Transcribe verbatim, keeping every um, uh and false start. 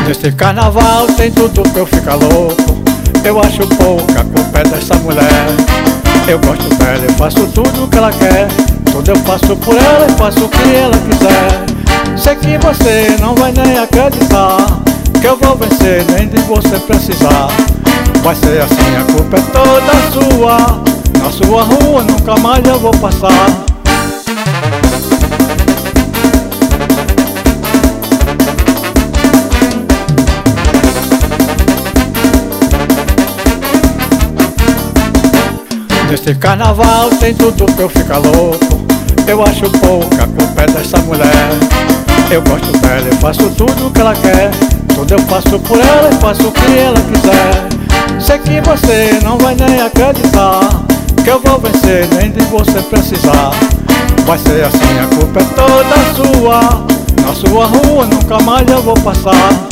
Nesse carnaval tem tudo pra eu ficar louco. Eu acho pouca, a culpa é dessa mulher. Eu gosto dela, eu faço tudo o que ela quer. Tudo eu faço por ela, eu faço o que ela quiser. Sei que você não vai nem acreditar que eu vou vencer, nem de você precisar. Vai ser assim, a culpa é toda sua. Na sua rua nunca mais eu vou passar. Nesse carnaval tem tudo pra eu ficar louco. Eu acho pouca, a culpa é dessa mulher. Eu gosto dela, eu faço tudo o que ela quer. Tudo eu faço por ela, eu faço o que ela quiser. Sei que você não vai nem acreditar que eu vou vencer, nem de você precisar. Vai ser assim, a culpa é toda sua. Na sua rua nunca mais eu vou passar.